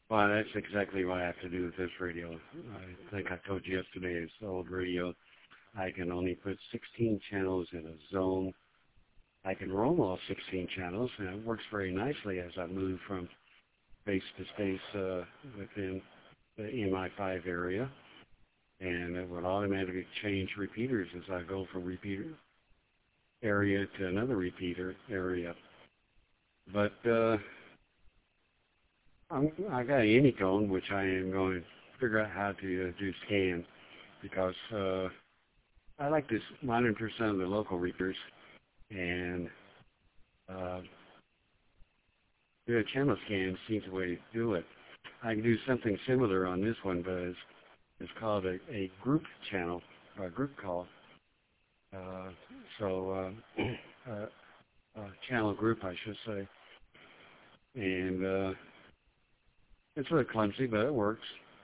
Well, that's exactly what I have to do with this radio. I think I told you yesterday, it's the old radio. I can only put 16 channels in a zone. I can roam all 16 channels, and it works very nicely as I move from space to space within the MI5 area. And it would automatically change repeaters as I go from repeater area to another repeater area. But I got a Unicone, which I am going to figure out how to do scan, because I like this 100% of the local repeaters, and do a channel scan seems the way to do it. I can do something similar on this one, but it's called a group channel, or a group call. Channel group, I should say. And it's a little clumsy, but it works.